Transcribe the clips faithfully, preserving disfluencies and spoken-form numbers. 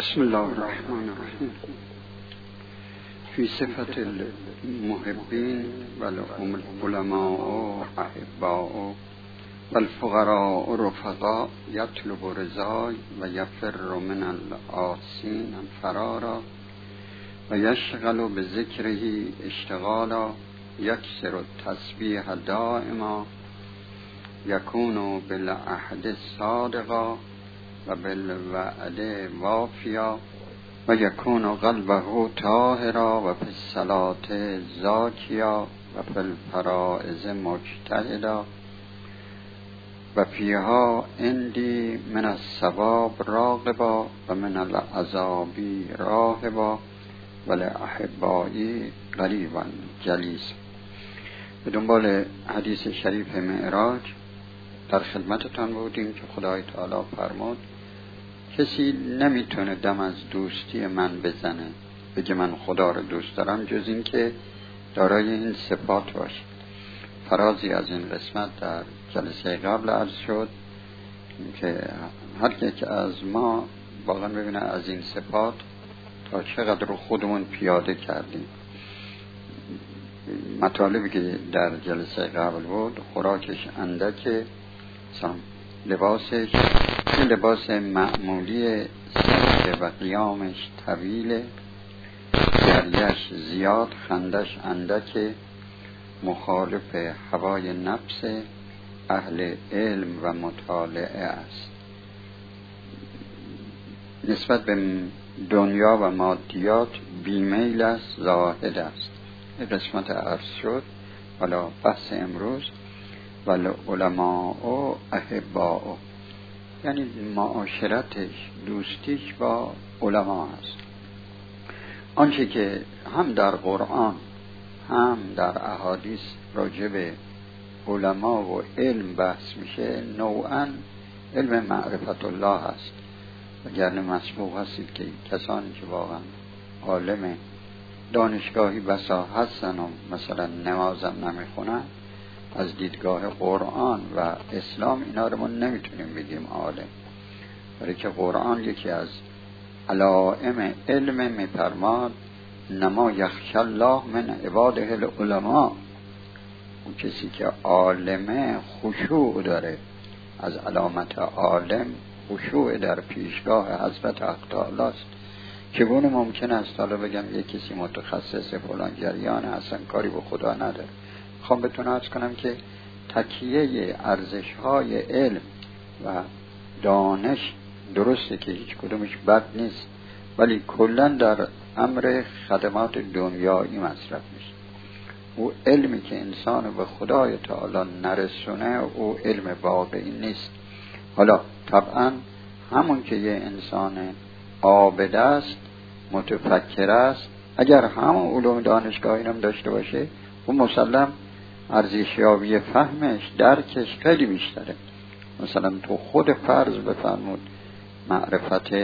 بسم الله الرحمن الرحیم. فی صفت المحبین والعلماء احباء والفقراء رفقاء یطلب رضای و یفر من العاصین فرارا و یشغل بذکره اشتغالا یکسر التسبیح دائما یکون بالعهد صادقا و بالوعد وافیا و یکون قلبه طاهرا و فی الصلاة زاکیا و فی الفرائض مجتهدا و فیها عندی من الثواب راغبا و من العذاب راهبا و لاحبایی قریبا جلیس. به دنبال حدیث شریف معراج در خدمتتان بودیم که خدای تعالی فرمود کسی نمیتونه دم از دوستی من بزنه بگه من خدا رو دوست دارم جز این که دارای این صفات باشه. فرازی از این قسمت در جلسه قبل عرض شد که هر یک از ما واقعا ببینه از این صفات تا چقدر رو خودمون پیاده کردیم. مطالبی که در جلسه قبل بود، خوراکش اندکه، لباسش لباس معمولی، سرکه و قیامش طویله، گریش زیاد، خندش اندکه، مخالف هوای نفس، اهل علم و مطالعه است، نسبت به دنیا و مادیات بیمیل است، زاهد است. این قسمت عرض شد. حالا بحث امروز والعلماء احباء، یعنی معاشرتش، دوستیش با علما است. آنچه که هم در قرآن هم در احادیث راجع به علما و علم بحث میشه نوعاً علم معرفت الله هست. وگرنه مسبوق هستید که کسانی که واقعا عالم دانشگاهی بسا هستن و مثلا نمازم نمیخونن، از دیدگاه قرآن و اسلام اینا رو ما نمیتونیم بگیم عالم، برای که قرآن یکی از علائم علم میفرماد نما یخشی الله من عباده العلماء. اون کسی که عالمه خشوع داره. از علامت عالم خشوع در پیشگاه حضرت حق تعالی است. چگونه ممکن است حالا بگم یک کسی متخصص فلان جریان اصلا کاری به خدا نداره؟ خواهم بتونه عرض کنم که تکیه ارزش های علم و دانش درسته که هیچ کدومش بد نیست، ولی کلا در امر خدمات دنیایی مصرف میشه. او علمی که انسان به خدای تعالی نرسونه او علم واقعی نیست. حالا طبعا همون که یه انسان عابد است، متفکر است، اگر همون علوم دانشگاهی هم داشته باشه اون مسلم ارزشیابی فهمش، درکش خیلی بیشتره. مثلا تو خود فرض بفرمود معرفت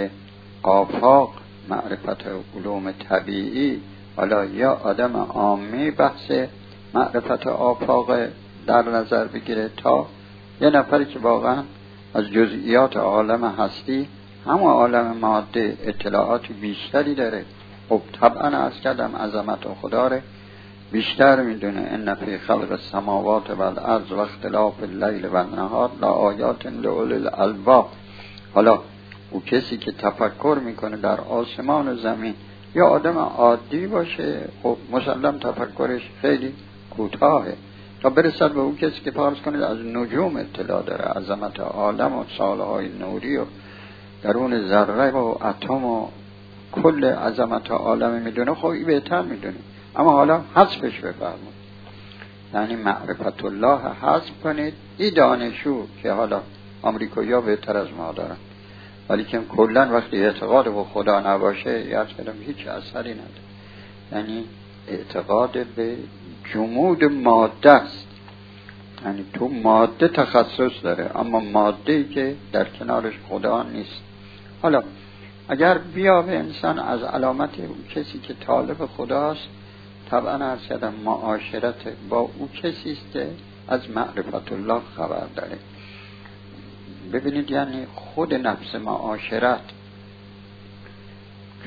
آفاق، معرفت علوم طبیعی، حالا یا آدم عامی بحث معرفت آفاق در نظر بگیره تا یه نفری که واقعا از جزئیات عالم هستی همه عالم ماده اطلاعات بیشتری داره. خب طبعا از کردم عظمت خدا رو بیشتر میدونه. ان فی خلق السماوات و الارض و اختلاف اللیل و النهار لآیات لأولی الالباب. حالا او کسی که تفکر میکنه در آسمان و زمین یا آدم عادی باشه، خب مسلم تفکرش خیلی کوتاهه تا برسد به او کسی که فرض کنه از نجوم اطلاع داره، عظمت عالم و سالهای نوری و درون ذره و اتم و کل عظمت عالم میدونه. خب این بهتر میدونه. اما حالا حذفش بفرمود، یعنی معرفت الله حذف کنید. این دانشو که حالا آمریکایی‌ها بهتر از ما دارن، ولی که کلا وقتی اعتقاد به خدا نباشه یاد کنم هیچ اثری نداره. یعنی اعتقاد به جمود ماده است، یعنی تو ماده تخصص داره اما ماده‌ای که در کنارش خدا نیست. حالا اگر بیا به انسان از علامت اون کسی که طالب خداست، طبعا عرض کردم معاشرت با او کسی است که از معرفت الله خبر داره. ببینید یعنی خود نفس معاشرت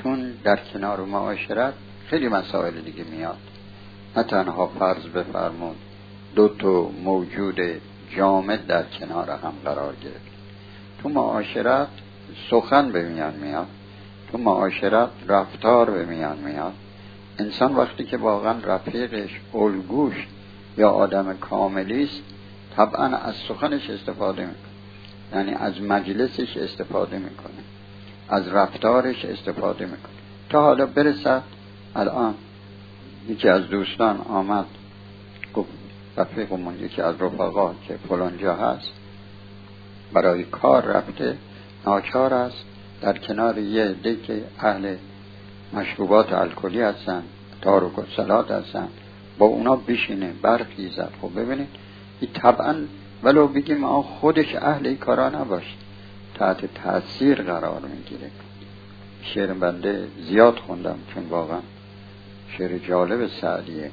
چون در کنار معاشرت خیلی مسائل دیگه میاد. نه تنها فرض بفرمون دو تا موجود جامد در کنار هم قرار گرفت، تو معاشرت سخن به میان میاد، تو معاشرت رفتار به میان میاد. انسان وقتی که واقعا رفیقش الگوش یا آدم کاملی است، طبعا از سخنش استفاده میکنه، یعنی از مجلسش استفاده میکنه، از رفتارش استفاده میکنه. تا حالا برسد الان یکی از دوستان آمد گفت رفیقمون یکی از رفقا که فلانجا هست برای کار رفته، ناچار است در کنار یه عده که اهل مشروبات الکلی هستن، تارک الصلات هستن، با اونا بشینه برخیزد. خب ببینید این طبعا ولو بگیم آن خودش اهل این کارا نباشه تحت تأثیر قرار میگیره. شعر بنده زیاد خوندم چون واقعا شعر جالب سعدیه.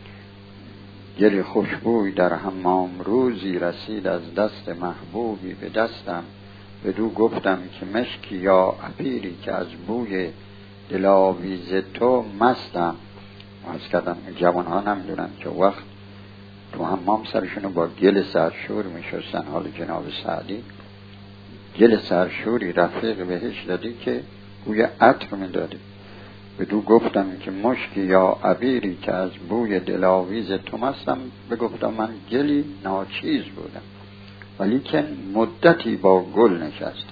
گل خوشبوی در حمام روزی رسید از دست محبوبی به دستم، بدو گفتم که مشکی یا عبیری که از بوی دلاویز تو مستم. از کردم جوان ها نمیدونن که وقت تو حمام سرشونو با گل سرشور میشستن. حال جناب سعدی گل سرشوری رفیق بهش دادی که بوی عطر میداده. بدو گفتم که مشکی یا عبیری که از بوی دلاویز تو مستم، بگفتم من گلی ناچیز بودم ولی که مدتی با گل نشست،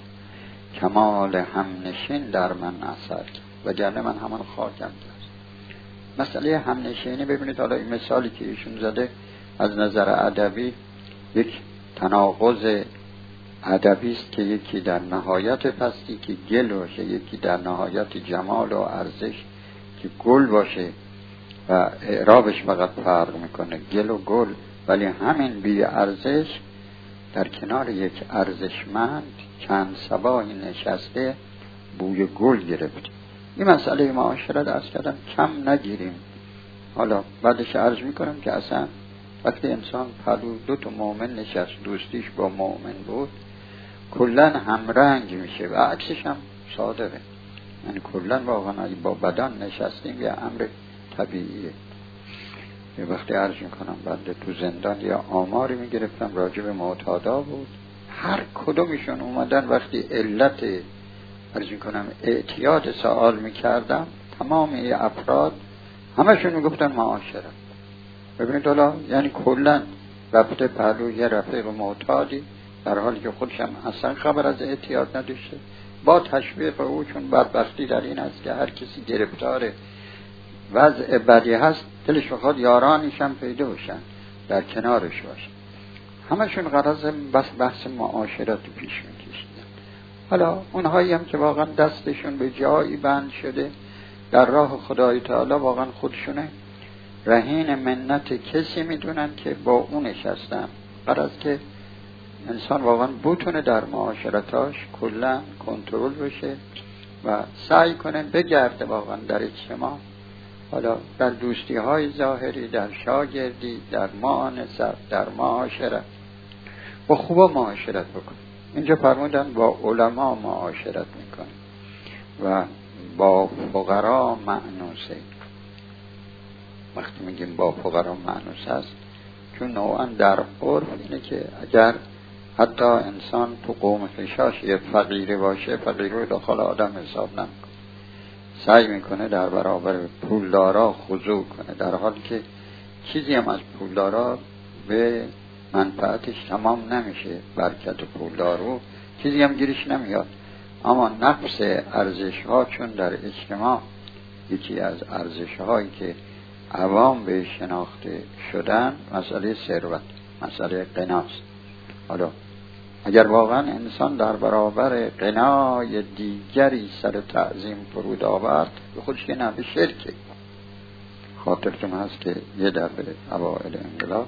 کمال همنشین در من اثر وگرنه من همان خاکم کرد. مسئله همنشینی ببینید، حالا این مثالی که ایشون زده از نظر ادبی یک تناقض ادبی است که یکی در نهایت پستی که گل باشه، یکی در نهایت جمال و ارزش که گل باشه و اعرابش فقط فرق میکنه گل و گل، ولی همین بی ارزش در کنار یک ارزشمند چند صباحی نشسته بوی گل گرفت. این مسئله معاشرت از کردم کم نگیریم. حالا بعدش عرض میکنم که اصلا وقتی انسان پلو دو تا مؤمن نشست، دوستیش با مؤمن بود، کلن همرنگ میشه و عکسش هم صادقه. یعنی کلن واقعا با بدن نشستیم یه امر طبیعیه. یه وقتی عرض میکنم بعد تو زندان یا آماری میگرفتم راجع به معتادا بود، هر کدومشون اومدن وقتی علت عرض میکنم اعتیاد سوال میکردم، تمام ای افراد همشون میگفتن معاشرت. ببینید حالا یعنی کلن رفته پهلو یه رفیق معتادی در حالی که خودش هم اصلا خبر از اعتیاد نداشته، با تشویق او، چون بدبختی در این است که هر کسی گرفتار وضع بدی هست دلش بخواد یارانش هم پیدا باشن در کنارش باشن. همشون غرض بس بحث معاشرت پیش میکشیدن. حالا اونهایی هم که واقعا دستشون به جایی بند شده در راه خدای تعالی، واقعا خودشونه رهین منت کسی میدونن که با اون نشستن. غرض که انسان واقعا بتونه در معاشرتاش کلا کنترل بشه و سعی کنه بگرده واقعا در اجتماع، حالا در دوستی های ظاهری، در شاگردی، در معانست، در معاشرت با خوبا معاشرت بکن. اینجا فرمودن با علما معاشرت میکن و با فقرا مأنوسه. وقتی میگیم با فقرا مأنوس هست چون نوعا در عرف اینه که اگر حتی انسان تو قوم خیشاش یه فقیری باشه، فقیر رو داخل آدم حساب نمیکنه، سعی میکنه در برابر پولدارا خضوع کنه، در حالی که چیزی هم از پولدارا به منفعتش تمام نمیشه، برکت پولدارو چیزی هم گیرش نمیاد. اما نفس ارزش ها چون در اجتماع یکی از ارزش هایی که عوام به شناخته شدن مسئله ثروت، مسئله قناست. حالا اگر واقعا انسان در برابر قنای دیگری سر تعظیم فرود آورد، به خودش که نه، به شرکه. خاطرتون هست که یه دفعه اوائل انقلاب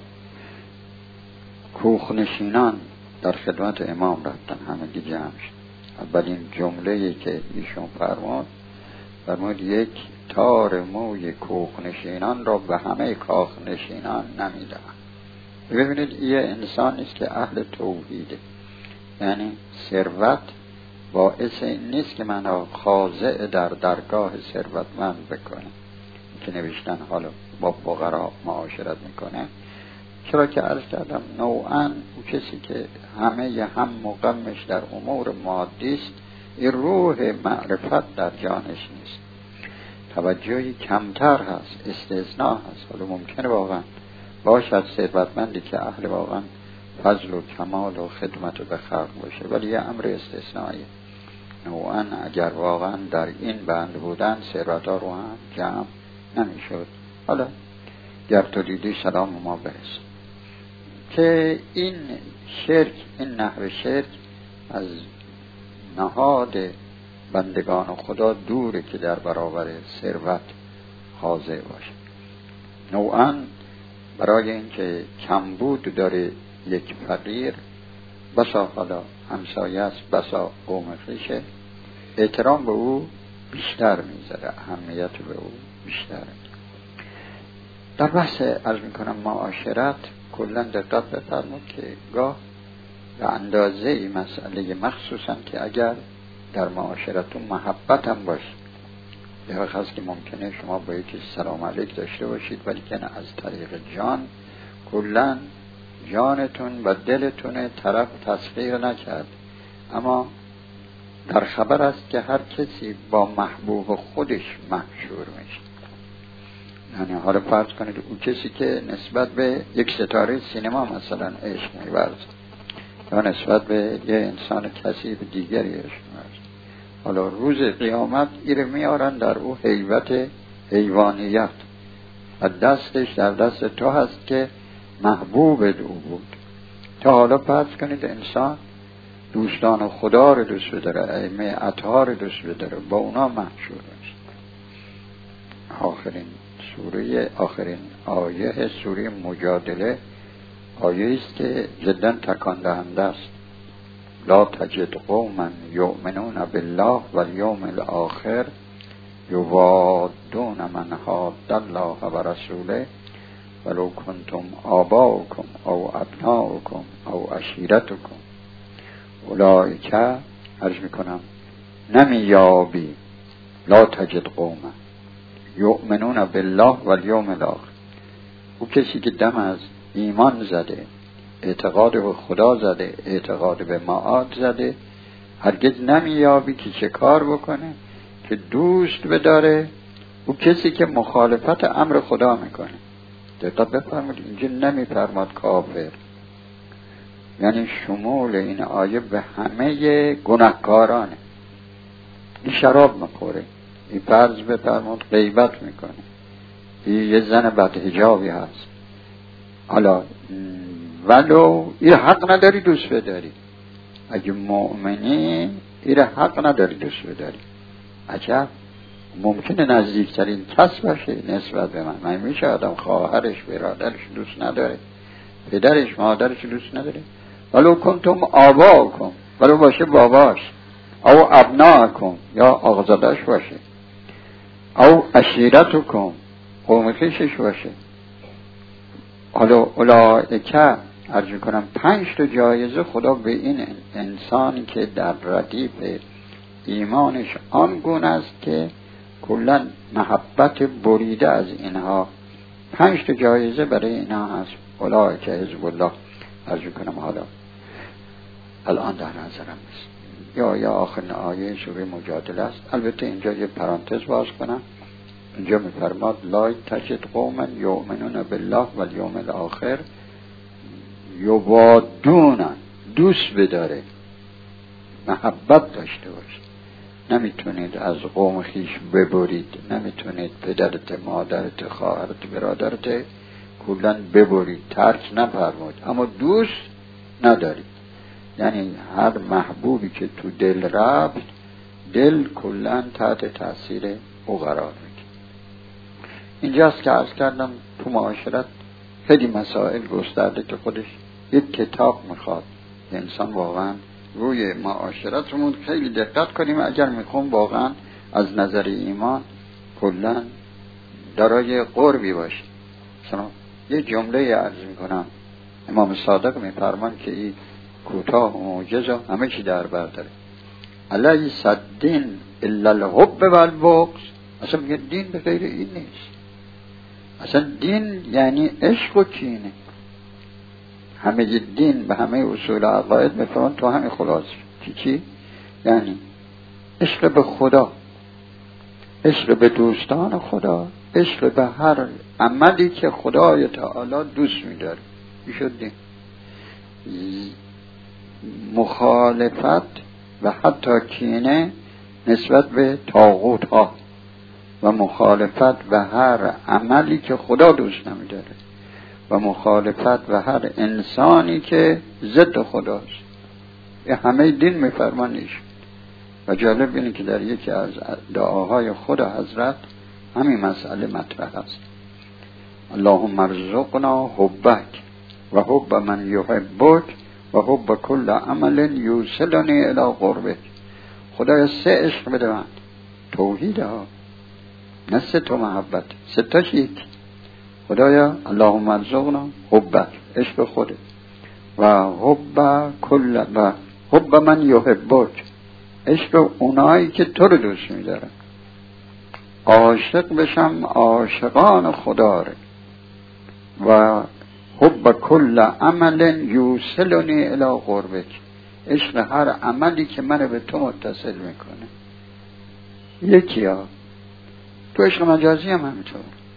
کوخنشینان در خدمت امام رفتن، همگی جمع شد. اولین جمله‌ای که ایشون فرمود فرمود یک تار موی کوخنشینان را به همه کاخنشینان نمیدهند. ببینید یه انسان است که اهل توحیده، یعنی ثروت باعث این نیست که من خاضع در درگاه ثروتمند بکنه که نوشتن حالا با فقرا معاشرت میکنه. چرا که عرض کردم نوعا اون کسی که همه هم و غمش در امور مادی است، این روح معرفت در جانش نیست، توجهی کمتر هست، استثناء هست. حالا ممکنه واقعا باشد ثروتمندی که اهل واقعا فضل و کمال و خدمت و به خلق باشه، ولی یه امر استثنائیه. نوعا اگر واقعا در این بند بودن ثروت‌ها رو هم جمع نمیشد. حالا گر تو دیدی سلام ما برس که این شرک، این نحو شرک از نهاد بندگان خدا دوره که در برابر ثروت خاضع باشه. نوعا برای اینکه کمبود داره یک فقیر، بسا حالا همسایه است، بسا قوم خویشه، احترام به او بیشتر میذاره، اهمیت به او بیشتر. در بحث عرض میکنم معاشرت کلا دقت بفرمایید که گاه به اندازه ای مسئله مخصوصا که اگر در معاشرتون محبت هم باشه، به وقت هست که ممکنه شما با یکی سلام علیک داشته باشید ولی که از طریق جان کلا جانتون و دلتون طرف تسخیر نکرد، اما در خبر است که هر کسی با محبوب خودش محشور میشه. یعنی حالا فرض کنید اون کسی که نسبت به یک ستاره سینما مثلا عشق می‌ورزد یا نسبت به یه انسان کسی به دیگری عشق می‌ورزد، حالا روز قیامت ایره میارن در او هیبت حیوانیت و دستش در دست تو هست که محبوب او بود. تا حالا فرض کنید انسان دوستان خدا رو دوست بداره، ائمه اطهار رو دوست بداره، با اونا محشور است. آخرین سوره، آخرین آیه سوره مجادله آیه است که جدا تکان دهنده است. لا تجد قوما یؤمنون بالله والیوم الاخر یوادون من حاد الله و رسوله ولو کنتم آباؤکم او ابناؤکم او عشیرتکم اولئک، عرض میکنم نمیابی، لا تجد قوما یؤمنون بالله والیوم الاخر. او کسی که دم از ایمان زده، اعتقاد به خدا زده، اعتقاد به معاد زده، هرگز نمیابی که چه کار بکنه که دوست بداره او کسی که مخالفت امر خدا میکنه. دقت بفرمایید اینجا نمیفرماد کافر، یعنی شمول این آیه به همه گناهکارانه. این شراب میخوره، این فرض بفرمایید غیبت میکنه، این یه زن بدحجابی هست، حالا ولو این حق نداری دوست بداری. اگه مؤمنی این حق نداری دوست بداری. عجب، ممکنه نزدیکترین کس باشه نسبت به من. من میشه آدم خواهرش، برادرش دوست نداره، پدرش، مادرش دوست نداره. ولو کنتم آباؤکم، ولو باشه باباش، او ابناءکم یا آقازادش باشه، او عشیرتکم قوم خویشش باشه. حالا اولئک، عرض کنم پنج تا جایزه خدا به این انسانی که در ردیف ایمانش آنگونه است که کلا محبت بریده از اینها، پنج تا جایزه برای اینها هست. اولئک حزب الله، عرض کنم حالا الان در نظرم است یا یا آخرین آیه سوره مجادله است. البته اینجا یه پرانتز باز کنم، اینجا میفرماد لا تجد قوما یؤمنون بالله والیوم الاخر یوادون، دوست بداره، محبت داشته باشه. نمیتونید از قوم خیش ببرید، نمیتونید پدرت، مادرت، خواهرت، برادرت کلن ببرید، ترک نفرمایید، اما دوست ندارید. یعنی هر محبوبی که تو دل رفت، دل کلن تحت تاثیر او قرار میگیره. اینجاست که عرض کردم تو معاشرت خیلی مسائل گسترده که خودش یک کتاب میخواد. انسان واقعا روی معاشرتمون خیلی دقت کنیم اگر میخوام واقعا از نظر ایمان کلن دارای قربی باشیم. مثلا یه جمله عرض میکنم، امام صادق میفرمان که این کوتاه و موجز همه چی در بر داره. الیس الدین الا الحب والبغض. اصلا میگه دین به غیر این نیست. اصلا دین یعنی عشق و کینه. همه دین به همه اصول عقاید میفرمان تو همین خلاص چی چی؟ یعنی عشق به خدا، عشق به دوستان خدا، عشق به هر عملی که خدای تعالی دوست می‌داره. این شد دین. مخالفت و حتی کینه نسبت به طاغوت ها و مخالفت به هر عملی که خدا دوست نمی‌داره و مخالفت به هر انسانی که ضد خداست. این همه دین می‌فرمانیش. و جالب اینه که در یکی از دعاهای خود حضرت همین مسئله مطرح است. اللهم ارزقنا حبک و حب من یحبک و حب کل عمل یوصلنی الی قربک. خدایا سه عشق بده من، توحید ها، نه سه تا محبت، سه تاش یک. خدایا اللهم ارزقنا حبک، عشق خوده، و حب کل و حب من یحبک، عشق اونایی که تو رو دوست می‌دارن. عاشق بشم عاشقان خدا رو. و حب کل عمل یوصلنی الی قربک، عشق هر عملی که منو به تو متصل میکنه. یکی ها تو عشق مجازی هم همینطور،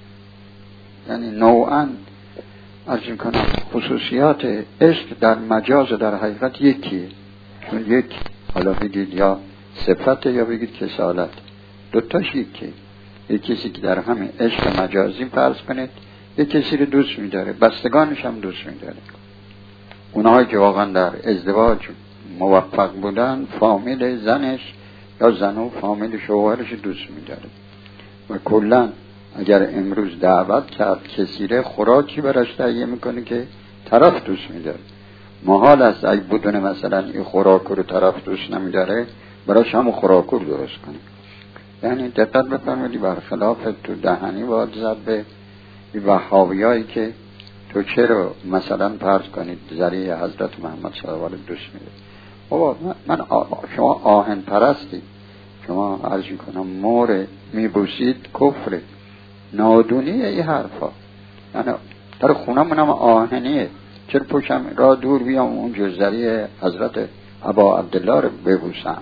یعنی نوعاً عرض میکنم خصوصیات عشق در مجاز و در حقیقت یکیه. چون یک حالا بگید یا صفت یا بگید کسالت، دوتاش یکیه. یک کسی که در همین عشق مجازی فرض کنید یک کسی رو دوست می‌داره، بستگانش هم دوست می‌داره. اونهایی که واقعا در ازدواج موفق بودن فامیل زنش یا زنو فامیل شوهرش دوست می‌داره. و کلاً اگر امروز دعوت کرد کسی رو خوراکی براش تهیه میکنه که طرف دوست می‌داره. محال است اگه بدون مثلا این خوراک رو طرف دوست نمی‌داره براش هم خوراک رو درست کنه. یعنی دقت بفرمایید برخلاف تو دهنی باید زد به وهابیایی که تو چرا مثلا فرض کنید ذریعه حضرت محمد صلی الله علیه و دوست میده. بابا من شما آهن پرستی، شما عرض میکنم مور میبوسید کفره، نادونیه این حرفا. یعنی در خونه منم آهنیه، چرا پوشم را دور بیام اون جزری حضرت ابا عبدالله رو ببوسم؟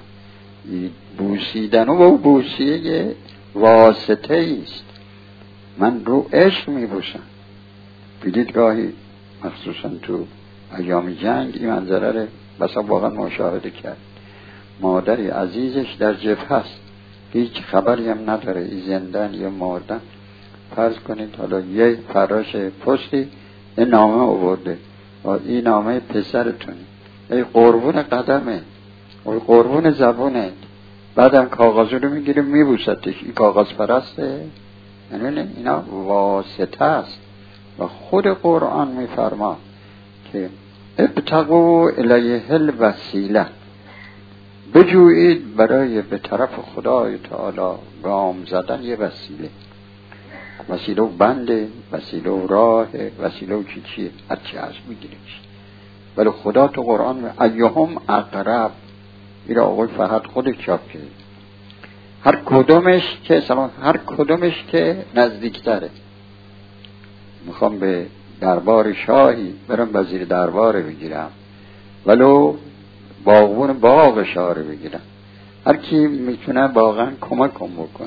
بوسیدن و بوسیه واسطه است. من رو عشق میبوسم. بیدید گاهی مخصوصا تو ایام جنگ این منظره رو بسا واقعا مشاهده کرد. مادری عزیزش در جبهه هست، هیچ خبری هم نداره ای زندن یا مردن. فرض کنید حالا یه فراش پستی یه نامه آورده و این نامه پسرتونه، ای قربون قدمه و قربون زبونه، بعدم کاغذ رو میگیره میبوستش. این کاغذ پرسته؟ یعنی اینا واسطه است. و خود قرآن میفرما که ابتغوا الیه الوسیله، بجویید برای به طرف خدای تعالی گام زدن یه وسیله. وسیله و بنده، وسیله و راه، وسیله و چی چیه، هر چی هست میگیریش. ولی خدا تو قرآن می ایهم اقرب، این را آقای فقط خود چاپ کرد، هر کدومش که سلام هر کدومش که نزدیکتره. میخوام به دربار شاهی برم وزیر دربار بگیرم، ولو باغبون باغ شاه بگیرم، هر کی میتونه واقعا کمکم بکنه.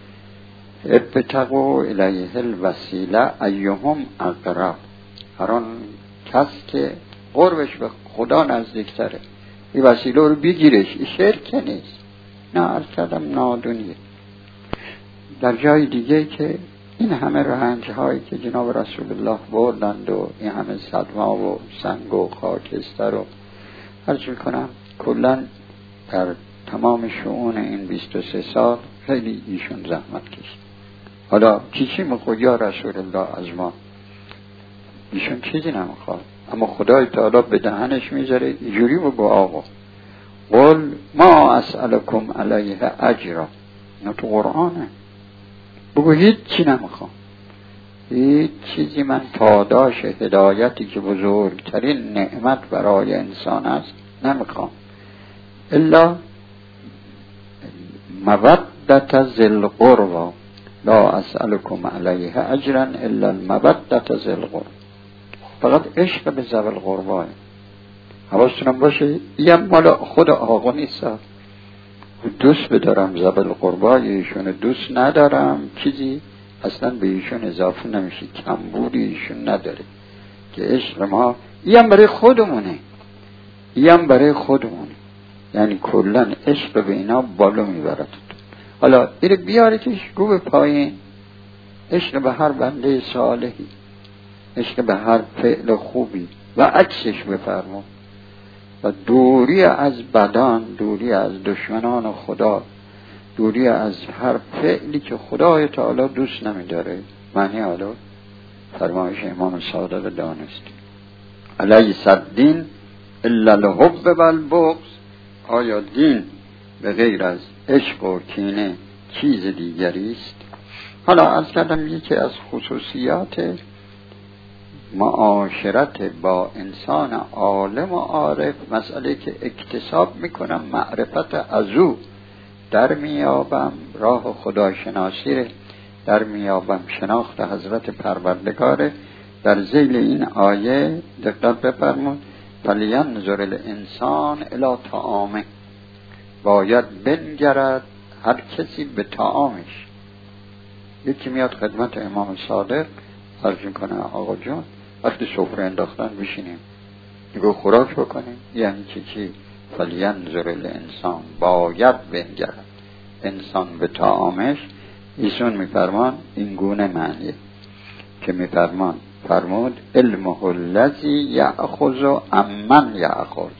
ابتغوا الیه الوسیله ایهم اقرب، هر آن کس که قربش به خدا نزدیکتره این وسیله رو بگیرش. این شرک نیست، نه عرض کردم نادونیه. در جای دیگه که این همه رنج هایی که جناب رسول الله بردند و این همه صدمه و سنگ و خاکستر و عرض میکنم کلن در تمام شؤون این بیست و سه سال خیلی ایشون زحمت کشید. حالا چی چی میخواد یا رسول الله از ما؟ ایشون چیزی نمیخواد، اما خدای تعالی به دهنش میذاره اینجوری بگو آقا قل ما اسألکم علیه اجرا. اینا تو قرآنه. بگو هیچ چی نمیخوام، هیچ چیزی من پاداش هدایتی که بزرگترین نعمت برای انسان است نمیخوام، الا مودت ذی القربی لا اسألکم علیه اجرا الا المودت ذی القربی. فقط عشق به ذوی القربی. حواستونم باشه این مال خود آقا نیست. دوست بدارم ذوی القربی، ایشون دوست ندارم، چیزی اصلا به ایشون اضافه نمیشه، کمبودی ایشون نداره. که عشق ما این برای خودمونه، این برای خودمونه، یعنی کلن عشق به اینا بالا میبرد. حالا ایره بیاریتش گو به پایین. عشق به هر بنده صالحی، عشق به هر فعل خوبی و عکسش بفرما. و دوری از بدان، دوری از دشمنان خدا، دوری از هر فعلی که خدای تعالی دوست نمیداره. معنی حالا فرمایش امام صادق دانستی علیس الدین الا الحب والبغض. آیا دین به غیر از عشق و کینه چیز دیگری است؟ حالا عرض کردم یکی از خصوصیات معاشرت با انسان عالم و عارف مسئله که اکتساب میکنم معرفت از او در میابم، راه خداشناسی در میابم، شناخت حضرت پروردگاره. در ذیل این آیه دقت بفرمون فلینظر الانسان الی طعامه، باید بنگرد هر کسی به طعامش. یکی میاد خدمت امام صادق عرض میکنه آقا جان وقتی سفره انداختن بشینیم نگاه خوراک بکنیم، یعنی چی چی؟ فلینظر الانسان، باید بنگرد انسان به طعامش. ایشون میفرمان این گونه معنیه که میفرمان فرمود علمه الذی یأخذ عمن یأخذ،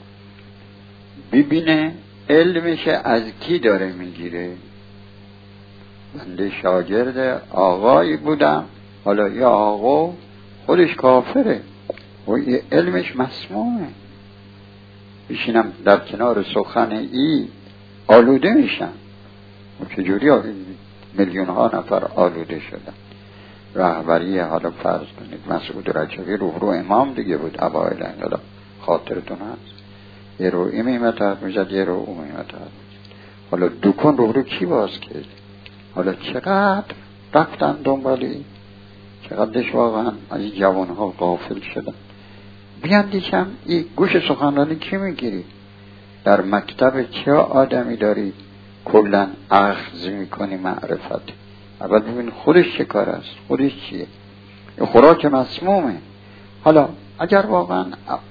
ببینه علمش از کی داره میگیره. بنده شاگرد آقایی بودم، حالا یا آقا خودش کافره و یه علمش مسمومه، بشینم در کنار سخن ای آلوده میشن. و چجوری میلیون ها نفر آلوده شدن. رهبری حالا فرض کنید مسعود رجوی رو رو امام دیگه بود اوائل انقلاب، خاطرتون هست؟ یه رو این میمتر میزد، یه رو اون میمتر. حالا دکان رو رو کی باز کرد؟ حالا چقدر رفتن دنبالی، چقدرش واقعا از این جوان ها غافل شدن. بیاندیشم این گوش سخنرانی کی میگیری؟ در مکتب چه آدمی داری کلن اخذ میکنی معرفت؟ اول ببین خودش چه کار است، خودش چیه. خوراک مسمومه. حالا اگر واقعا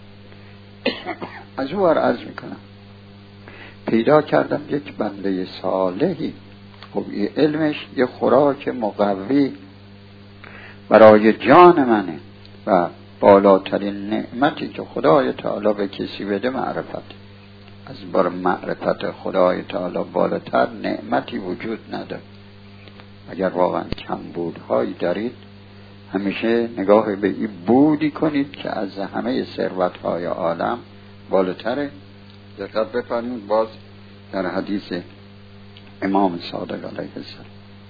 از او عرض میکنم پیدا کردم یک بنده صالحی، خب این علمش یه خوراک مقوی برای جان منه و بالاترین نعمتی که خدای تعالی به کسی بده معرفت. از بر معرفت خدای تعالی بالاتر نعمتی وجود نداره. اگر واقعا کمبودهایی دارید همیشه نگاه به این بودی کنید که از همه ثروت‌های عالم بالاتره. دقت بفرمایید باز در حدیث امام صادق علیه السلام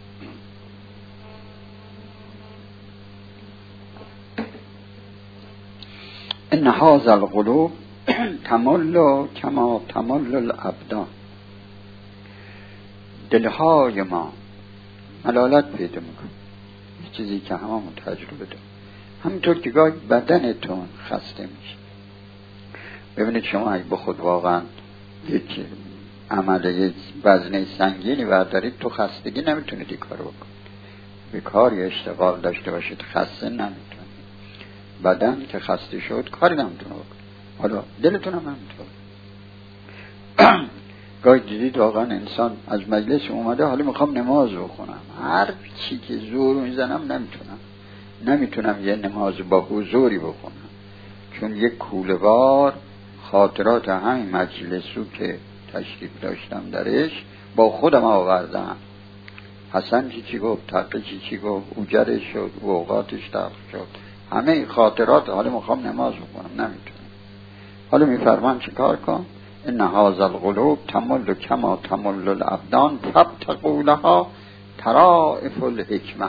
ان هذا القلوب تمل کما تمل الابدان. دلهای ما ملالت پیدا میکنه، یه چیزی که هممون تجربه داریم. همینطور که گاهی بدنتون خسته میشه. ببینید شما اگه به خود واقعا یک عمل یک وزنه سنگینی بردارید تو خستگی نمیتونید این کارو بکنید. به کاری اشتغال داشته باشید خسته نمیتونید. بدن که خسته شد کاری نمیتونه بکنید. حالا دلتون هم همینطور. گاهی دیدید واقعا انسان از مجلس اومده حالا میخوام نماز بخونم، هر چی که زور میزنم نمیتونم نمیتونم یه نماز با حضوری بخونم، چون یک کوله‌بار خاطرات همین مجلسو که تشریف داشتم درش با خودم آوردم. حسن چی چی گفت، تقی چی چی گفت، اوجرش شد، اوقاتش تلخ شد، همه خاطرات. حالا میخوام نماز بخونم نمیتونم. حالا میفرمان چی کار کن؟ ان هذا القلوب تمل کما تمل الابدان فابتغوا لها طرائف الحکمه.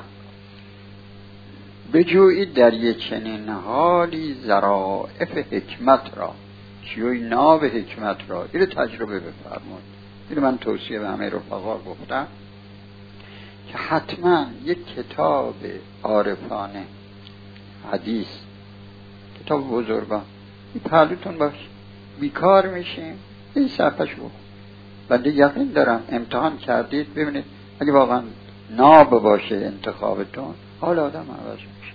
بجویید در یک چنین حالی ظرائف حکمت را، چیوی ناب حکمت را. اینو تجربه بفرمایید. اینو من توصیه به همه رفقا گفتم که حتما یک کتاب عارفانه حدیث، کتاب بزرگان این پهلوتون باشه، بیکار میشیم این صفحش بود. بنده یقین دارم امتحان کردید ببینید اگه واقعا ناب باشه انتخابتون حال آدم عوض میشه.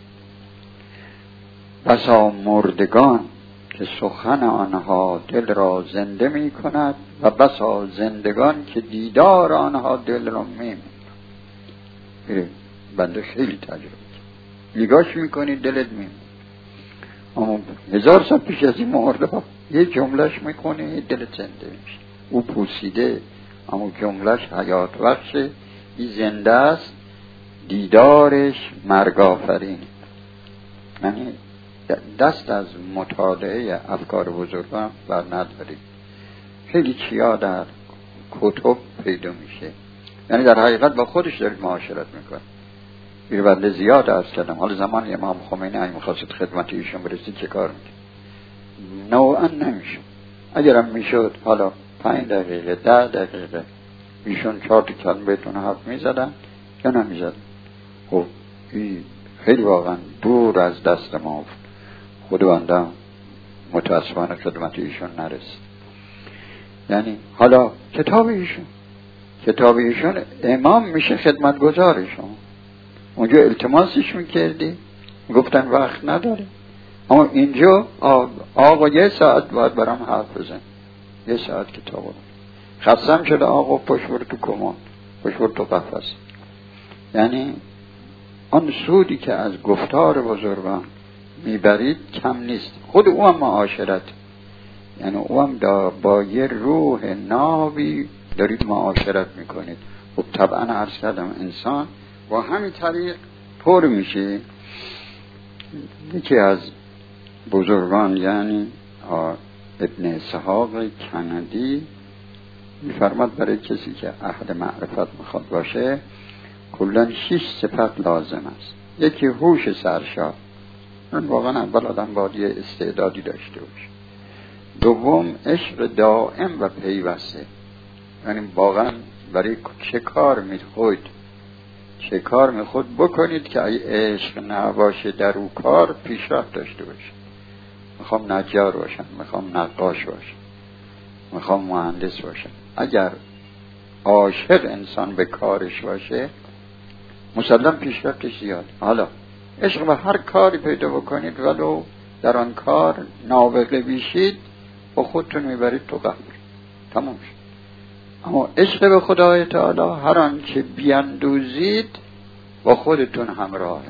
بسا مردگان که سخن آنها دل را زنده می کند و بسا زندگان که دیدار آنها دل را می می‌کند. بنده خیلی تجربه نگاش میکنی دلت می اما هزار سال پیش از این مرده ها یه جملهش میکنی دلت زنده میشه. او پوسیده اما جملهش حیات بخشه، این زنده است، دیدارش مرگ آفرین. یعنی دست از مطالعه افکار بزرگان بر ندارید. خیلی چیا در کتب پیدا میشه، یعنی در حقیقت با خودش دارید معاشرت میکنه. بیر بنده زیاد عرض کردم حال زمان امام خمینی اگه میخواستید خدمت ایشون برسید چه کار میکنه؟ نوعا نمیشه. اگرم میشد حالا پنج دقیقه ده دقیقه ایشون چهار تا کلمه بهتون حرف میزدن یا نمیزدن. خب این خیلی واقعا دور از دست ما خود بنده متاسفانه خدمت ایشون نرسید. یعنی حالا کتاب ایشون کتاب ایشون امام میشه خدمتگزارشون. اونجا التماسش میکردی گفتن وقت نداری، اما اینجا آقا یه ساعت باید برام حرف بزن، یه ساعت کتاب رو خستم شده آقا پشت برو تو کمان، پشت برو تو قفص. یعنی آن سودی که از گفتار بزرگان میبرید کم نیست. خود او هم معاشرت، یعنی او هم با یه روح نابی دارید معاشرت میکنید. خب طبعا عرض کردم انسان با همین طریق پر میشه. یکی از بزرگان یعنی ابن اسحاق کندی میفرماد برای کسی که اهل معرفت میخواد باشه کلاً شش صفت لازم است. یکی هوش سرشار، اون واقعا اول آدم باید یه استعدادی داشته باشه. دوم عشق دائم و پیوسته، یعنی واقعا برای چه کار میخواید چه کار میخواید بکنید که اگه عشق نباشه در او کار پیشرفت داشته باشه. میخوام نجار باشم، میخوام نقاش باشم، میخوام مهندس باشم. اگر عاشق انسان به کارش باشه مسلم پیشرفتش زیاد. حالا عشق به هر کاری پیدا بکنید ولو در آن کار نابغه بیشید با خودتون میبرید تو قبر، تمام شد. اما عشق به خدای تعالی هر آن که بیندوزید با خودتون همراهه.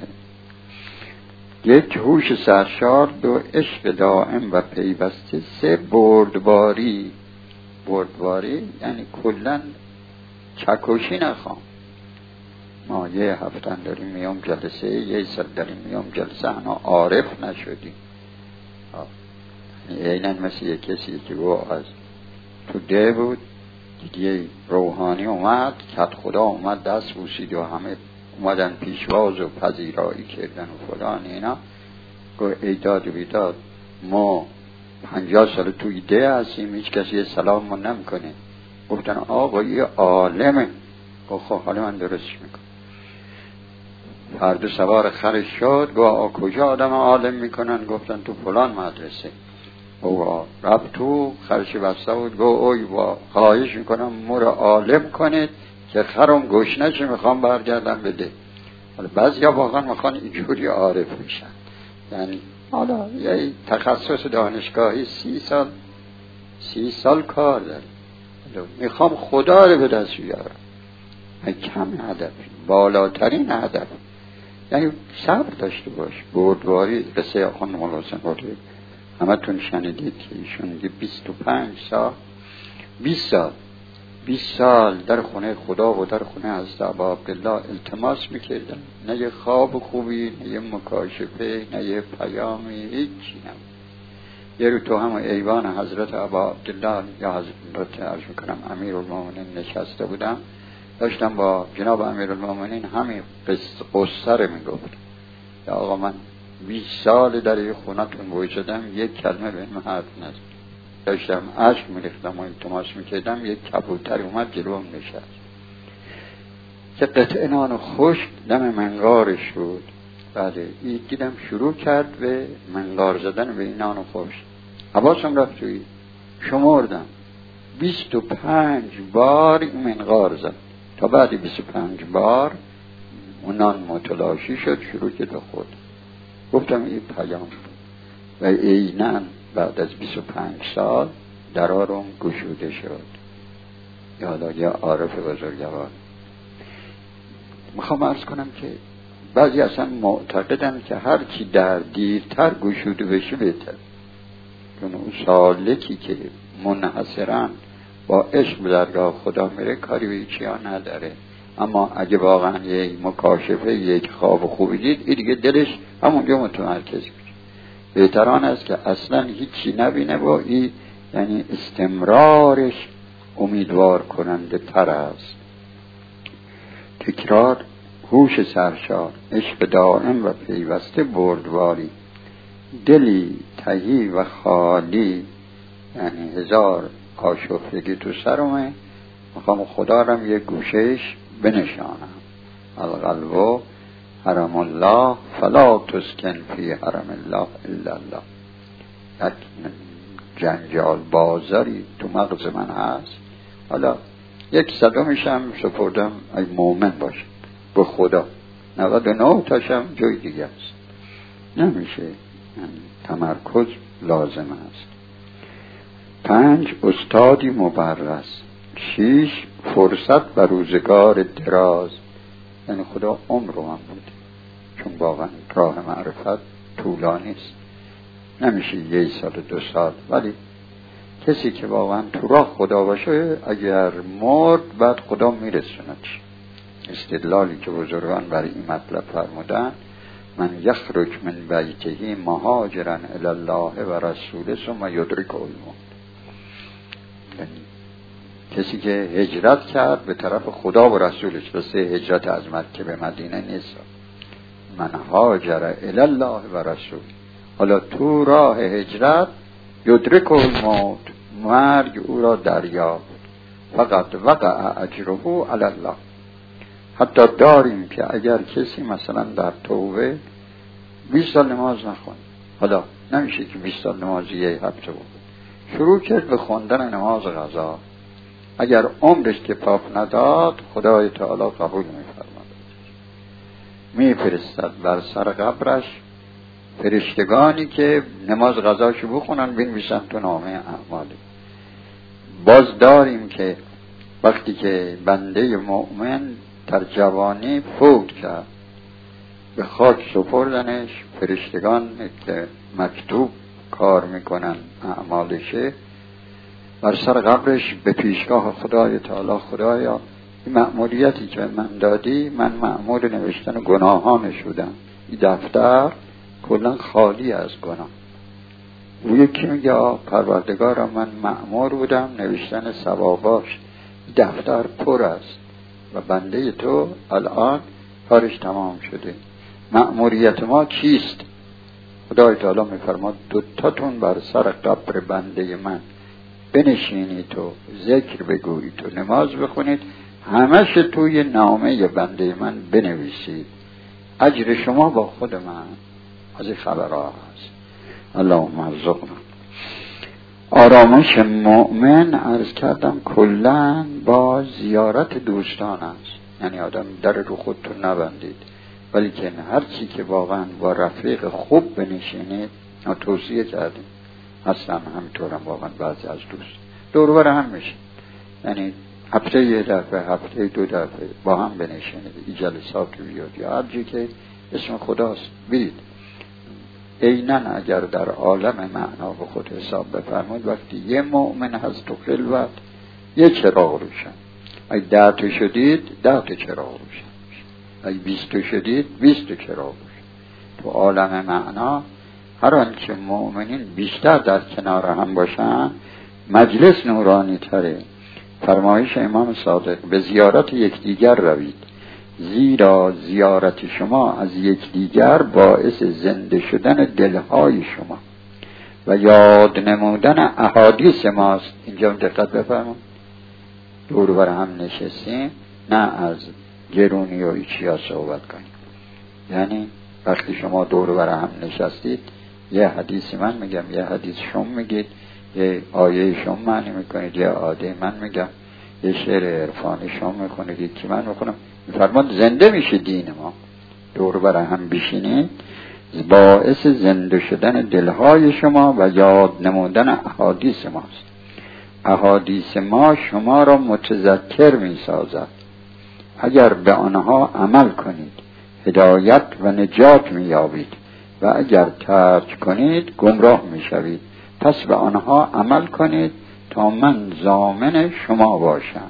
یک هوش سرشار، دو عشق دائم و پیوسته، سه بردباری. بردباری یعنی کلن چکشی نخوام. ما یه هفتن داریم میام جلسه، یه سال داریم میام جلسه، انا عارف نشدیم. اینن مثل یه کسی که او از تو ده بود دیگه روحانی اومد کت خدا اومد دست بوسید و همه اومدن پیشواز و پذیرایی کردن و فلان اینا. گفت ایداد و بیداد ما پنجاه سال توی ده هستیم هیچ کسی سلام ما نمی کنه. گفتن آقا یه عالمه. گفت خب حالا من درستش میکنم. فرد سوار خرش شد. گفت آقا کجا آدم عالم میکنن؟ گفتن تو فلان مدرسه. او رفت تو خرش بسته بود. گفت اوی با خواهش میکنم مور عالم کنید که خرم گوش نشه میخوام برگردم بده. حالا بعضی ها واقعا میخوان اینجوری عارف میشن. یعنی حالا یه تخصص دانشگاهی سی سال سی سال کار داره، میخوام خدا رو به دست بیارم. کم هدف، بالاترین هدف. یعنی صبر داشته باش. بردباری قصه آخوان مولا حسین قلی همه تون شنیدید که ایشون میگه بیست و پنج سال بیست سال بیست سال در خونه خدا و در خونه حضرت ابا عبدالله التماس میکردن. نه یه خواب خوبی، نه یه مکاشفه، نه یه پیامی، هیچی نبود. یه رو تو همه ایوان حضرت ابا عبدالله یا حضرت عرض میکنم امیر المومنین نشسته بودم، داشتم با جناب امیر المومنین همین قصه رو میگفت. یا آقا من بیست سال در یه خونتون بوی شدم یک کلمه به این حرف نزد. داشتم اشک میریختم و التماس میکردم، یک کبوتر اومد جلوم نشست که قطعه نان خشک دم منقارش بود. بله این دیدم شروع کرد به منقار زدن به این نان خشک. حواسم رفت توی شمردم بیست و پنج بار این منقار زد. تا بعد بیست و پنج بار اون نان متلاشی شد، شروع کرد به خود. گفتم این پیام بود و عیناً بعد از بیست و پنج سال درارم گشوده شد. یالا یا عارف بزرگوار. میخوام عرض کنم که بعضی اصلا معتقدن که هر کی در دیرتر گشوده بشه بهتر، چون اون سالکی که منحصرا با عشق به درگاه خدا میره کاری به چیا نداره. اما اگه واقعا یک مکاشفه، یک خواب خوبی دید، این دیگه دلش همونجا متمرکز میشه. بهتران است که اصلا هیچی نبینه و این یعنی استمرارش امیدوار کننده تر است. تکرار هوش سرشار، عشق دائم و پیوسته بردواری، دلی تهی و خالی، یعنی هزار آشفتگی تو سرمه. میخوام خدا رم یک گوشش بنشانم. القلب حرم الله فلا تسکن فی حرم الله الا الله. یک جنجال بازاری تو مغز من هست. حالا یک صدمشم سپردم ای مومن باشه به خدا، نود و نه تاشم جای دیگه است. نمیشه، یعنی تمرکز لازم است. پنج استادی مبرز. شیش فرصت و روزگار دراز، یعنی خدا عمر رو هم بوده، چون واقعا راه معرفت طولانی است، نمیشه یک سال دو سال. ولی کسی که واقعا تو راه خدا باشه اگر مرد بعد خدا میرسوندش. استدلالی که بزرگان برای این مطلب فرمودن، من یخرج من بیته مهاجرا الی الله و رسوله ثم یدرک الموت. یعنی کسی که هجرت کرد به طرف خدا و رسولش، واسه هجرت از مکه به مدینه نیست، من هاجر الی الله و رسول. حالا تو راه هجرت یدرک الموت، مرگ او را دریافت، فقط وقع اجره علی الله. حتی داریم که اگر کسی مثلا در توبه بیست سال نماز نخون، حالا نمیشه که بیست سال نمازی یک هفته بود، شروع کرد به خوندن نماز قضا، اگر عمرش که پاپ نداد خدای تعالی قبول میفرماد، میفرستد بر سر قبرش فرشتگانی که نماز قضاشو بخونن بنویسن تو نامه اعمال. باز داریم که وقتی که بنده مؤمن در جوانی فوت کرد، به خاک سپردنش، فرشتگان که مکتوب کار میکنن اعمالشه بر سر قبرش به پیشگاه خدای تعالی، خدایا این مأموریتی که من دادی، من مأمور نوشتن گناهانش بودم، این دفتر کلا خالی از گناه. او یکی میگه پروردگارم من مأمور بودم نوشتن ثواباش، دفتر پر است و بنده تو الان کارش تمام شده. مأموریت ما چیست؟ خدای تعالی میفرماد دوتاتون بر سر قبر بنده من بنشینید تو ذکر بگویید تو نماز بخونید، همش توی نامه بنده من بنویسید، اجر شما با خود من. از این خبرها هست. اللهم ارزقنا. آرامش مؤمن عرض کردم کلن با زیارت دوستان است. یعنی آدم در رو خودتون نبندید، ولی که هر چی که واقعا با رفیق خوب بنشینید. ما توصیه کردیم اصلا همینطورم واقعا بعضی از دوست دور بر هم میشه، یعنی هفته یه دفعه، هفته دو دفعه با هم بنشینید، این جلسات بیاد یا هر جی که اسم خداست برید. عیناً اگر در عالم معنا به خود حساب بفرمایید، وقتی یه مؤمن هست تو خلوت یه چراغ روشن، اگه ده تا شدید ده تا چراغ روشن، اگه بیست تا شدید بیست تا چراغ روشن. تو عالم معنا هر آنچه مؤمنین بیشتر در کنار هم باشن مجلس نورانی تره. فرمایش امام صادق به زیارت یکدیگر روید، زیرا زیارت شما از یکدیگر باعث زنده شدن دلهای شما و یاد نمودن احادیث ماست. اینجا دقت بفرمایید، دور بر هم نشستیم نه از گرونی و ایچیا صحبت کنیم. یعنی وقتی شما دور بر هم نشستید یه حدیث من میگم، یه حدیث شما میگید، یه آیه شما معنی میکنید، یه آیه من میگم، یه شعر عرفانی شما میکنید، یکی من میکنم. میفرماد زنده میشه دین ما. دور بر هم بشینید باعث زنده شدن دلهای شما و یاد نمودن احادیث ماست. احادیث ما شما را متذکر میسازد. اگر به آنها عمل کنید هدایت و نجات مییابید و اگر ترک کنید گمراه میشوید. پس به آنها عمل کنید تا من ضامن شما باشم.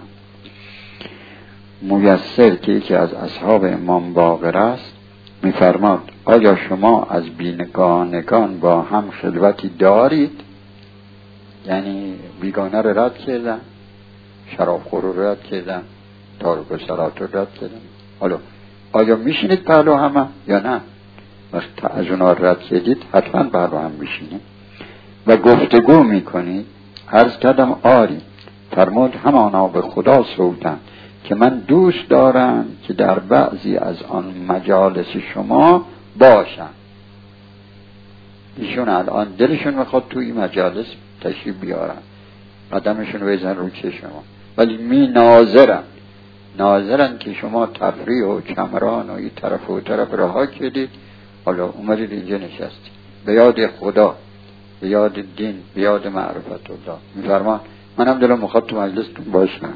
میسر که یکی از اصحاب امام باقر است میفرماد آیا شما از بیگانگان با هم خلوتی دارید؟ یعنی بیگانه رو رد کردن، شراب خور رو رد کردن، تارک و صلات رو رد کردن. حالا آیا میشینید پهلو همه یا نه؟ وقتی از اونا رد کردید حتما پهلو هم میشینید و گفتگو میکنید. عرض کردم آری. فرمود همانا به خدا سوگند که من دوست دارم که در بعضی از آن مجالس شما باشم. ایشون الان دلشون میخواد توی این مجالس تشریف بیارن، قدمشون بزن رو چشم ما، ولی می ناظرن ناظرن که شما تفریح و کمران و این طرف و طرف رها کردید، حالا اومدید اینجا نشستید به یاد خدا، به یاد دین، به یاد معرفت الله. میفرمان منم دلم میخواد تو مجلستون باشم.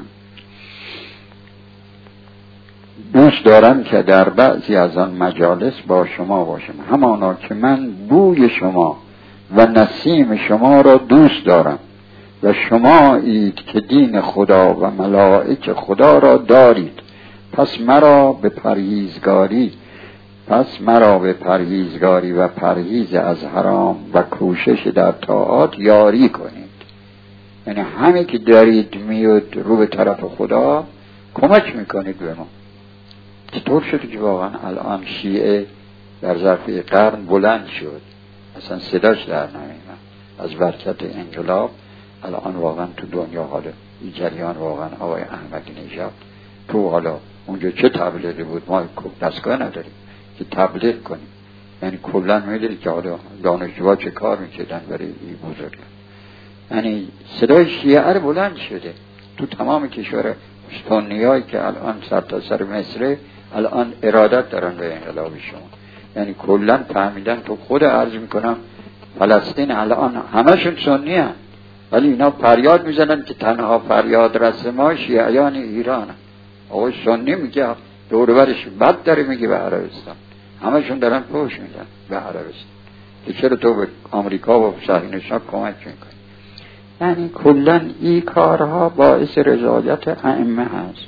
دوست دارم که در بعضی از آن مجالس با شما باشم، همانا که من بوی شما و نسیم شما را دوست دارم و شما اید که دین خدا و ملائک خدا را دارید. پس مرا به پرهیزگاری پس مرا به پرهیزگاری و پرهیز از حرام و کوشش در طاعات یاری کنید. یعنی همه که دارید میاد رو به طرف خدا کمک میکنید به ما. چطور شد که واقعا الان شیعه در ظرف قرن بلند شد، اصلا صداش در نمیاد از برکت انقلاب. الان واقعا تو دنیا حالا این جریان واقعا آقای احمدی نژاد تو حالا اونجا چه تبلیغی بود، ما دستگاه نداریم که تبلیغ کنیم. یعنی کلا میدونید که حالا دانشجوها چه کار میکردن برای این بزرگ. یعنی صدای شیعه رو بلند شده تو تمام کشور سنیایی که الان سر تا سر مصر الان ارادت دارن به انقلاب شما. یعنی کلا فهمیدن. تو خود عرض میکنم فلسطین الان همشون سنی هست ولی اینا فریاد میزنن که تنها فریاد رس ما شیعیان ایران. آقای سنی میگه دور برش بد داره میگه به عربستان، همشون دارن پوش میدن به عربستان که چرا تو به آمریکا و صهیونیست‌ها کمک میکنی. یعنی کلا این کارها باعث رضایت ائمه هست.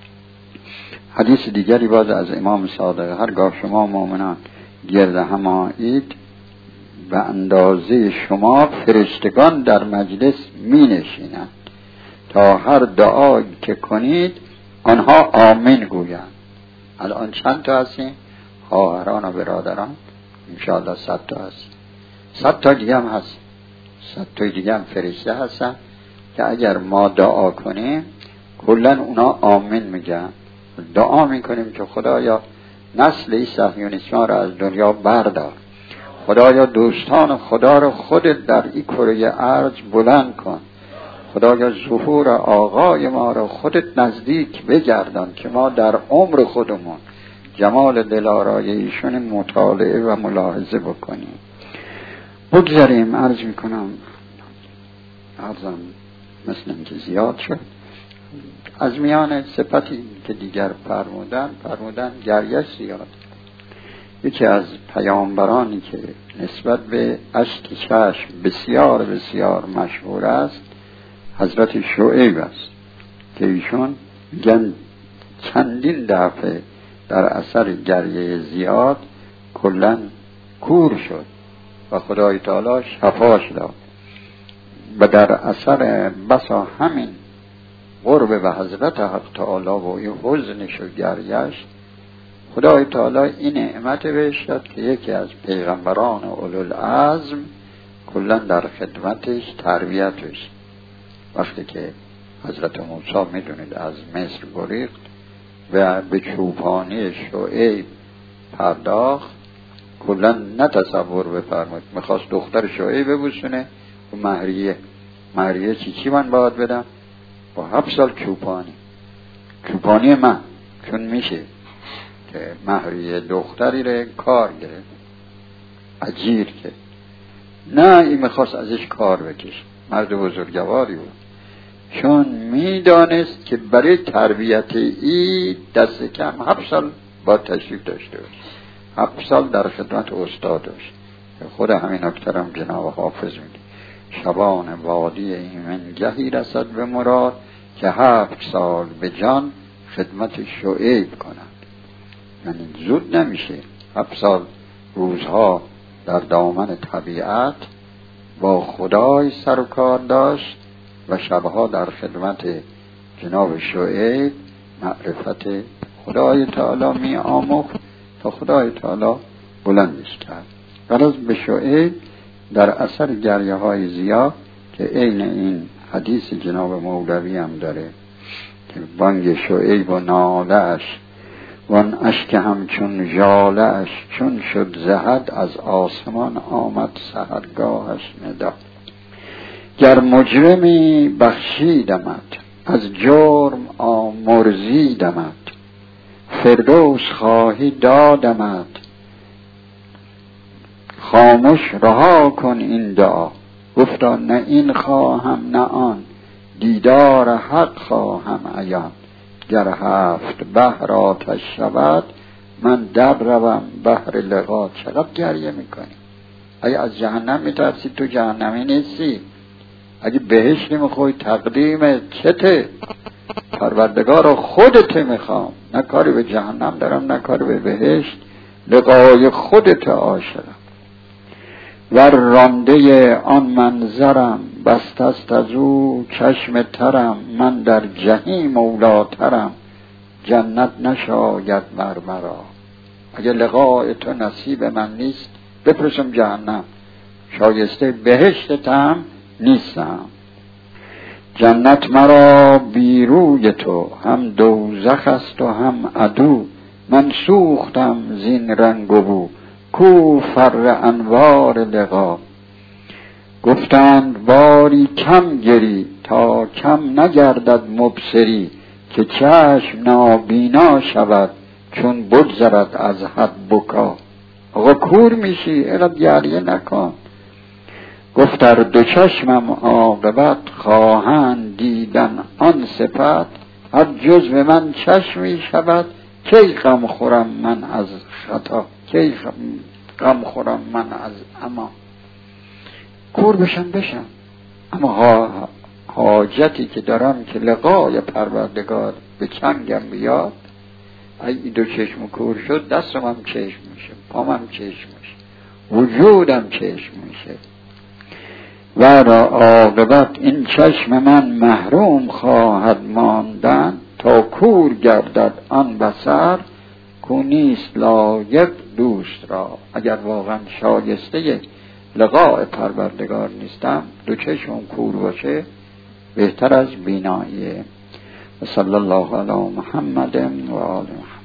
حدیث دیگری باز از امام صادق هرگاه شما مؤمنان گرد هم آیید به اندازه شما فرشتگان در مجلس می نشینند تا هر دعایی که کنید آنها آمین گویند. الان چند تا هستیم؟ خواهران و برادران انشاءالله صد تا هستیم. صد تا دیگه هم هست، صد تا دیگه هم فرشته هستن که اگر ما دعا کنیم کلن اونا آمین میگن. دعا میکنیم که خدایا نسل صهیونیستان را از دنیا بردار، خدایا دوستان خدا را خودت در این کره ارض بلند کن، خدایا ظهور آقای ما را خودت نزدیک بگردان که ما در عمر خودمون جمال دلارای ایشون مطالعه و ملاحظه بکنیم. بگذاریم. عرض میکنم عرضم مثل اینکه زیاد شد. از میان صفتی که دیگر فرمودن فرمودن گریش زیاد. یکی از پیامبرانی که نسبت به اشک چشم بسیار بسیار مشهور است حضرت شعیب است که ایشون میگن چندین دفعه در اثر گریه زیاد کلن کور شد و خدای تعالی شفاش داد و در اثر بسا همین قرب به حضرت حق تعالی و این حزنش و گریش خدای تعالی این نعمت بهش داد که یکی از پیغمبران اولوالعزم کلا در خدمتش تربیتش. وقتی که حضرت موسی میدونید از مصر گریخت و به چوپانی شعیب پرداخت، کلا نه تصور بفرمایید میخواست دختر شعیب ببوسونه و مهریه مهریه چی چی من باید بدم؟ با هفت سال چوپانی چوپانی من، چون میشه که مهریه دختری رو کار گرفت اجیر که نه، این میخواست ازش کار بکشه. مرد بزرگواری بود، چون میدانست که برای تربیت ای دست کم هفت سال با تشریف داشته باشه، هفت سال در خدمت استاد داشت. خود همین اکترم جناب حافظ میگه شبان وادی ایمن گهی رسد به مراد که هفت سال به جان خدمت شعیب کنند. یعنی زود نمیشه، هفت سال روزها در دامن طبیعت با خدای سر و کار داشت و شبها در خدمت جناب شعیب معرفت خدای تعالی می آموخت تا خدای تعالی بلندش کرد. غرض به شعیب در اثر گریه های زیاد که عین این حدیث جناب مولوی هم داره که بانگ شعیب و ناله‌اش وان اشک همچون ژاله‌اش چون شد زهد از آسمان آمد سحرگاهش ندا. گر مجرمی بخشیدمت از جرم آمرزیدمت فردوس خواهی دادمت خاموش رها کن این دعا. گفتا نه این خواهم نه آن دیدار حق خواهم عیان. گر هفت بحر آتش شود من در روم بحر لقا. چقدر گریه میکنی؟ اگه از جهنم میترسی تو جهنمی نیستی، اگه بهشت میخوای تقدیم چته؟ پروردگار خودت میخوام، نه کاری به جهنم دارم نه کاری به بهشت، لقای خودت عاشقم. ور رانده آن منظرم بست است از او چشم ترم من در جهیم اولاترم جنت نشاید بر مرا. اگه لقای تو نصیب من نیست بپرسم جهنم، شایسته بهشتم نیستم. جنت مرا بیروی تو هم دوزخ است و هم عدو من سوختم زین رنگ و بو کو فر انوار لقا. گفتند باری کم گری تا کم نگردد مبصری که چشم نابینا شود چون بگذرد از حد بکا. آقا کور میشی، اینقدر گریه نکن. گفتر دو چشمم عاقبت خواهند دیدن آن صفت هر جزو من چشمی شود کی غم خورم من از خطا کی غم خورم من از اما. کور بشم بشم، اما حاجتی که دارم که لقای پروردگار به چنگم بیاد. ای دو چشم کور شد دستم هم چشم میشه، پام هم چشم میشه، وجودم چشم میشه و را عاقبت این چشم من محروم خواهد ماندن تا کور گردد آن بصر کو نیست لایق دوست را. اگر واقعا شایسته لقاء پروردگار نیستم دو چشم کور باشه بهتر از بیناییه. صلی الله علی محمد و آل محمد.